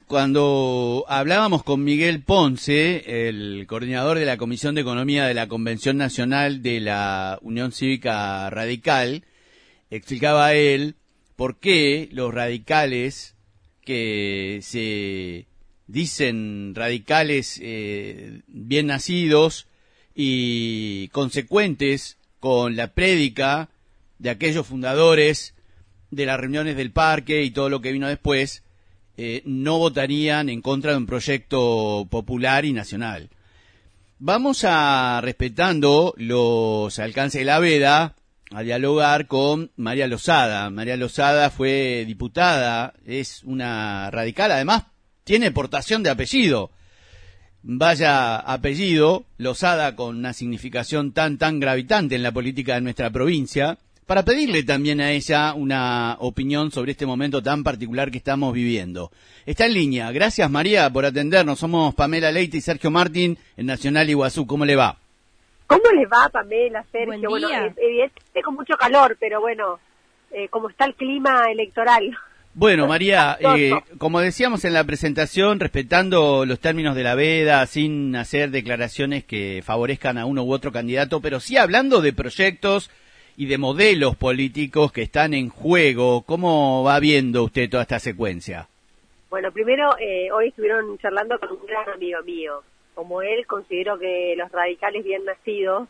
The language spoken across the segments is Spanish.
Cuando hablábamos con Miguel Ponce, el coordinador de la Comisión de Economía de la Convención Nacional de la Unión Cívica Radical, explicaba él por qué los radicales que se dicen radicales bien nacidos y consecuentes con la prédica de aquellos fundadores de las reuniones del parque y todo lo que vino después, no votarían en contra de un proyecto popular y nacional. Vamos a, respetando los alcances de la veda, a dialogar con María Lozada. María Lozada fue diputada, es una radical, además tiene portación de apellido. Vaya apellido, Lozada, con una significación tan gravitante en la política de nuestra provincia, para pedirle también a ella una opinión sobre este momento tan particular que estamos viviendo. Está en línea. Gracias, María, por atendernos. Somos Pamela Leite y Sergio Martín en Nacional Iguazú. ¿Cómo le va? ¿Cómo les va, Pamela, Sergio? Buen día. Bueno, evidentemente con mucho calor, pero bueno, como está el clima electoral. Bueno, María, como decíamos en la presentación, respetando los términos de la veda, sin hacer declaraciones que favorezcan a uno u otro candidato, pero sí hablando de proyectos y de modelos políticos que están en juego, ¿cómo va viendo usted toda esta secuencia? Bueno, primero, hoy estuvieron charlando con un gran amigo mío. Como él, considero que los radicales bien nacidos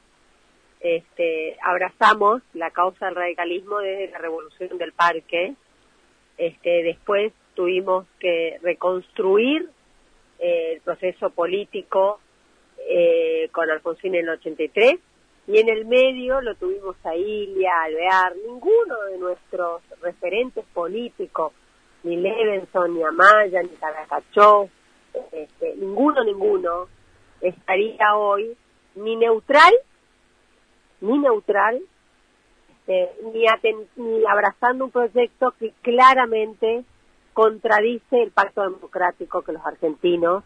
abrazamos la causa del radicalismo desde la revolución del parque. Después tuvimos que reconstruir el proceso político con Alfonsín en el 83, y en el medio lo tuvimos a Ilia, Alvear. Ninguno de nuestros referentes políticos, ni Levenson, ni Amaya, ni Caracachó, ninguno estaría hoy ni neutral, ni abrazando un proyecto que claramente contradice el pacto democrático que los argentinos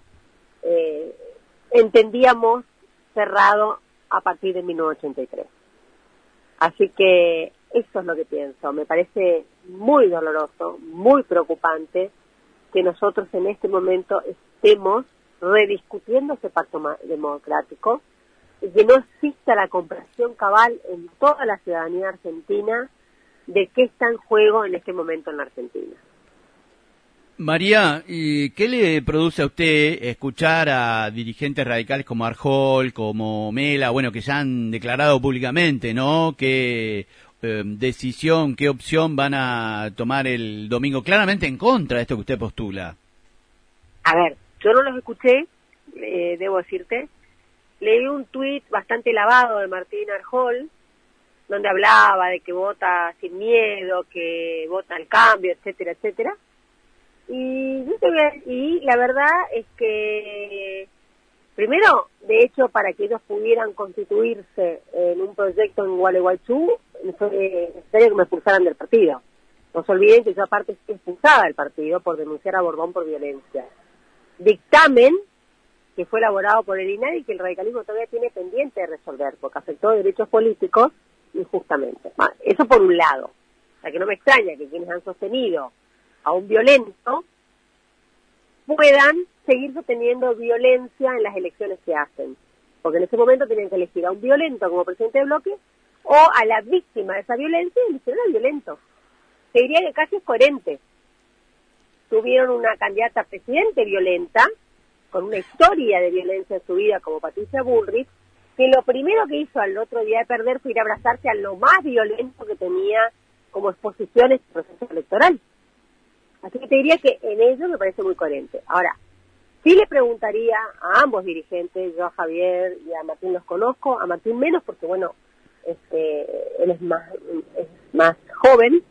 entendíamos cerrado a partir de 1983. Así que eso es lo que pienso. Me parece muy doloroso, muy preocupante que nosotros en este momento estemos rediscutiendo ese pacto democrático y que no exista la comprensión cabal en toda la ciudadanía argentina de qué está en juego en este momento en la Argentina. María, ¿y qué le produce a usted escuchar a dirigentes radicales como Arjol, como Mela, bueno, que ya han declarado públicamente, ¿no?, qué decisión, qué opción van a tomar el domingo, claramente en contra de esto que usted postula? A ver, yo no los escuché, debo decirte. Leí un tuit bastante lavado de Martín Arjol, donde hablaba de que vota sin miedo, que vota al cambio, etcétera, etcétera. Y la verdad es que, primero, de hecho, para que ellos pudieran constituirse en un proyecto en Gualeguaychú, fue necesario que me expulsaran del partido. No se olviden que yo aparte estoy expulsada del partido por denunciar a Borbón por violencia. Dictamen que fue elaborado por el INADI y que el radicalismo todavía tiene pendiente de resolver, porque afectó derechos políticos injustamente. Eso por un lado. O sea, que no me extraña que quienes han sostenido a un violento puedan seguir sosteniendo violencia en las elecciones que hacen. Porque en ese momento tenían que elegir a un violento como presidente de bloque o a la víctima de esa violencia y eligieron al violento. Se diría que casi es coherente. Tuvieron una candidata a presidente violenta, con una historia de violencia en su vida como Patricia Bullrich, que lo primero que hizo al otro día de perder fue ir a abrazarse a lo más violento que tenía como exposición este proceso electoral. Así que te diría que en ello me parece muy coherente. Ahora, sí le preguntaría a ambos dirigentes, yo a Javier y a Martín los conozco, a Martín menos porque, bueno, él es más joven,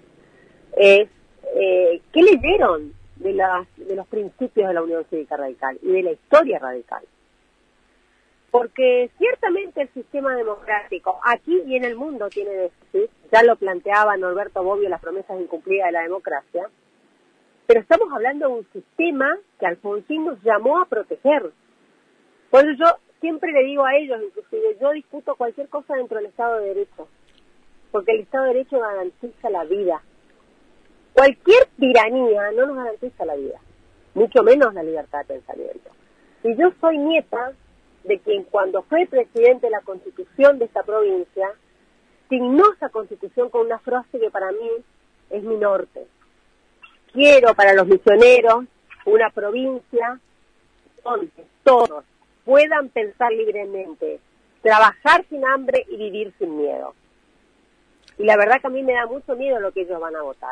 ¿qué leyeron de los principios de la Unión Cívica Radical y de la historia radical? Porque ciertamente el sistema democrático aquí y en el mundo tiene déficit, ya lo planteaba Norberto Bobbio, las promesas incumplidas de la democracia, pero estamos hablando de un sistema que Alfonsín nos llamó a proteger. Por eso yo siempre le digo a ellos, inclusive, yo discuto cualquier cosa dentro del Estado de Derecho, porque el Estado de Derecho garantiza la vida. Cualquier tiranía no nos garantiza la vida. mucho menos la libertad de pensamiento. Y yo soy nieta de quien cuando fue presidente de la Constitución de esta provincia, signó esa Constitución con una frase que para mí es mi norte. Quiero para los misioneros una provincia donde todos puedan pensar libremente, trabajar sin hambre y vivir sin miedo. Y la verdad que a mí me da mucho miedo lo que ellos van a votar.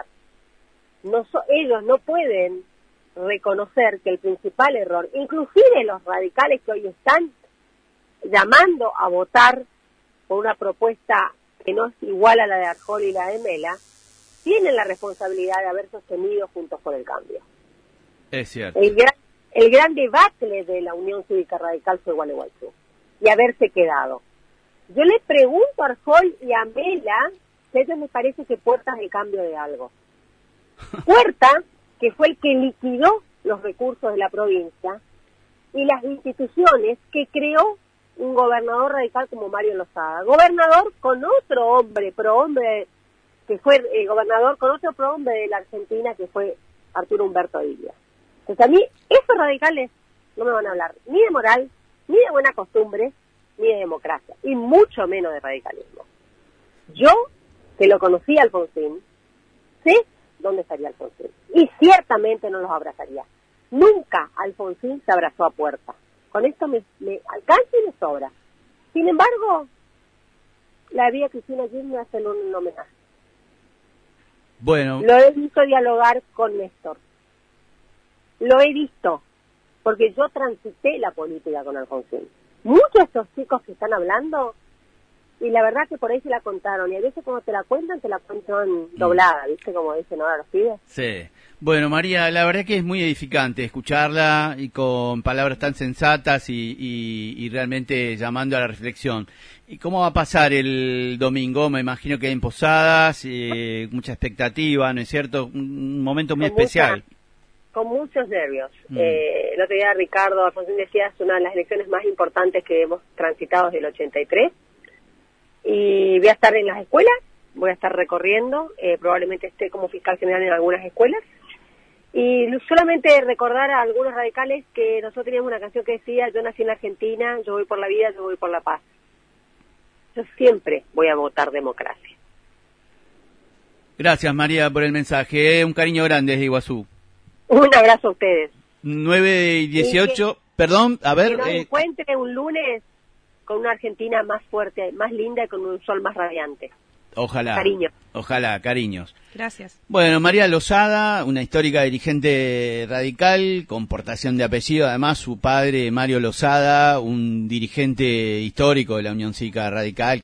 Ellos no pueden reconocer que el principal error, inclusive los radicales que hoy están llamando a votar por una propuesta que no es igual a la de Arjona y la de Mela, tienen la responsabilidad de haber sostenido Juntos por el Cambio. Es cierto. El gran debate de la Unión Cívica Radical fue Gualeguaychú y haberse quedado. Yo le pregunto a Arjona y a Mela si a ellos les parece que Puerta es el cambio de algo. Puerta, que fue el que liquidó los recursos de la provincia y las instituciones que creó un gobernador radical como Mario Lozada. Gobernador con otro hombre, prohombre, que fue gobernador con otro prohombre de la Argentina, que fue Arturo Humberto Illia. Entonces a mí, esos radicales no me van a hablar ni de moral, ni de buena costumbre, ni de democracia, y mucho menos de radicalismo. Yo, que lo conocí a Alfonsín, sé dónde estaría Alfonsín, y ciertamente no los abrazaría. Nunca Alfonsín se abrazó a Puerta. Con esto me alcanza y me sobra. Sin embargo, la vida Cristina Kirchner hace un homenaje. Bueno. Lo he visto dialogar con Néstor. Lo he visto, porque yo transité la política con Alfonsín. Muchos de estos chicos que están hablando, y la verdad que por ahí se la contaron, y a veces cuando te la cuentan doblada, ¿viste? Como dicen ahora los pibes. Sí. Bueno, María, la verdad que es muy edificante escucharla y con palabras tan sensatas y realmente llamando a la reflexión. ¿Y cómo va a pasar el domingo? Me imagino que hay en Posadas, mucha expectativa, ¿no es cierto? Un momento muy especial. Con muchos nervios. El otro día Ricardo Alfonsín decía, es una de las elecciones más importantes que hemos transitado desde el 83. Y voy a estar en las escuelas, voy a estar recorriendo, probablemente esté como fiscal general en algunas escuelas. Y solamente recordar a algunos radicales que nosotros teníamos una canción que decía, yo nací en la Argentina, yo voy por la vida, yo voy por la paz. Yo siempre voy a votar democracia. Gracias, María, por el mensaje. Un cariño grande desde Iguazú. Un abrazo a ustedes. 9:18, perdón, a ver. Que nos encuentre un lunes con una Argentina más fuerte, más linda y con un sol más radiante. Ojalá. Cariño. Ojalá, cariños. Gracias. Bueno, María Lozada, una histórica dirigente radical, con portación de apellido, además su padre, Mario Lozada, un dirigente histórico de la Unión Cívica Radical.